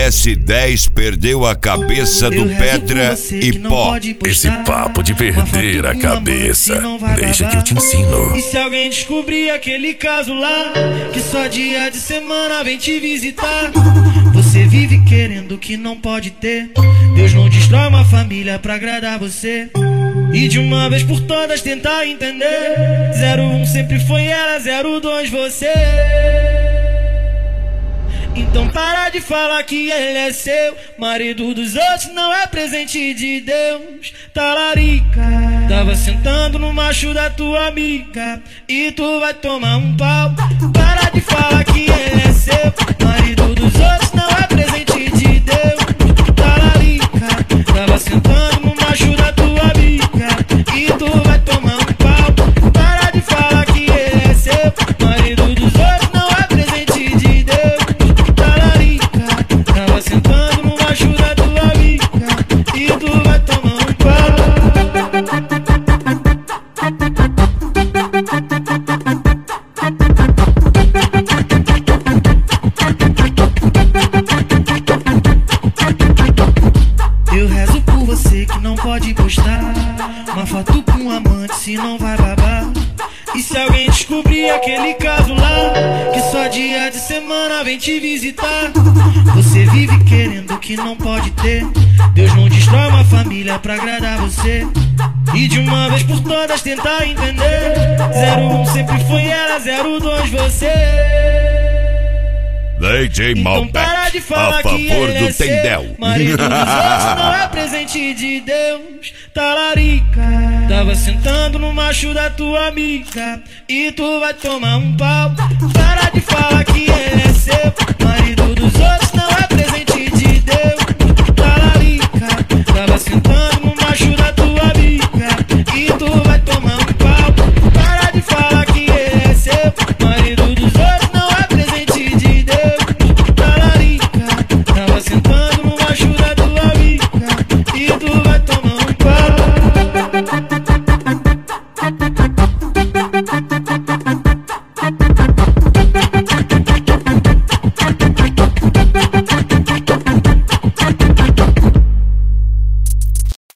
S10 perdeu a cabeça do Pedra e Pó. Esse papo de perder a cabeça, deixa que eu te ensino. E se alguém descobrir aquele caso lá, que só dia de semana vem te visitar, você vive querendo o que não pode ter. Deus não destrói uma família pra agradar você. E de uma vez por todas tentar entender, 01 sempre foi ela, 02 você. Então para de falar que ele é seu, marido dos outros não é presente de Deus. Talarica, tava sentando no macho da tua amiga e tu vai tomar um pau. Para de falar que ele é seu, marido dos outros não é presente de Deus. Talarica, tava sentando no macho da tua amiga e tu vai tomar um pau. Para de falar que ele é seu, marido dos outros não é presente de Deus. Tava sentando no macho da tua amiga e tu vai tomar um pau. Eu rezo por você que não pode postar uma foto com um amante, se não vai babar. E se alguém descobrir aquele caso lá, que só dia de semana vem te visitar, você vive querendo o que não pode ter. Deus não destrói uma família pra agradar você. E de uma vez por todas tentar entender, 01 sempre foi ela, 02 você. DJ Então Malbec, para de falar a que favor ele do é seu, Tendel. marido dos outros não é presente de Deus. Talarica, tava sentando no macho da tua amiga e tu vai tomar um pau. Para de falar que ele é seu, marido dos